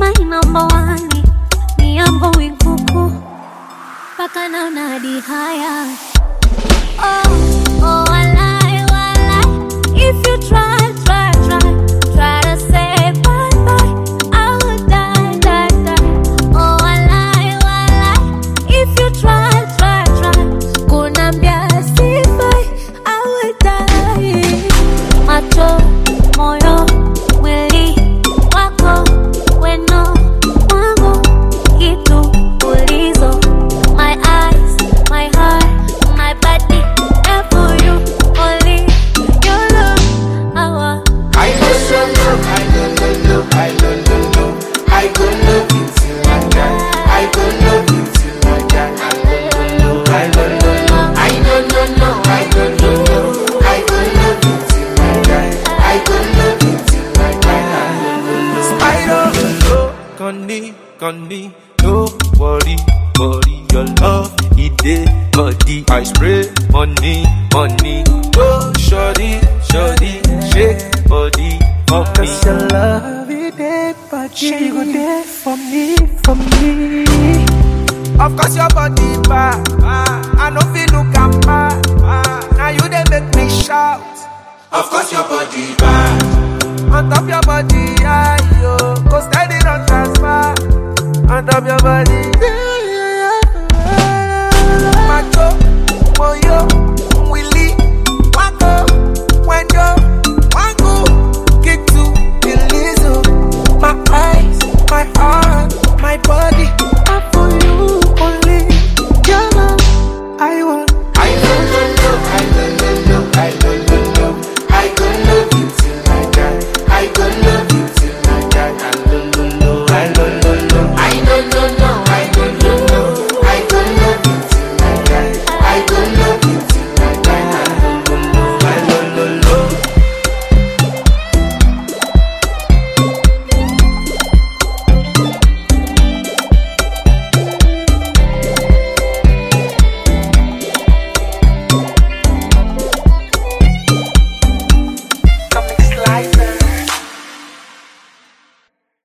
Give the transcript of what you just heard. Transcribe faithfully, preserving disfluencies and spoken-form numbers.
my number one. Me, I'm going cuckoo. Baka now na di higher. Oh, oh, I lie, I lie. If you try, try, try, try to say bye, bye, I will die, die, die. Oh, I lie, I lie. If you try, try, try, kunambia sifai, I will die. Macho, moyo, mwili wako, weno, wangu, kitu ulizo. My eyes, my heart, my body, there for you, only your love. I don't know, I don't know, I don't know, I don't know, I go love you till I die. I go love you till I die. I don't know, I don't know, I don't know, I don't know, I go love you till I die. I go love you till I die. I don't know, Connie, Connie, no worry, worry, your love, it dey body. I spray money, money, oh shorty, shorty, shake body for me. Cause your love, it dey body, you go there for me, for me. Of course your body bad, I no feel look am bad. Now you dey make me shout. Of course your body bad. On top your body, I yo, go steady on transfer. On top your body.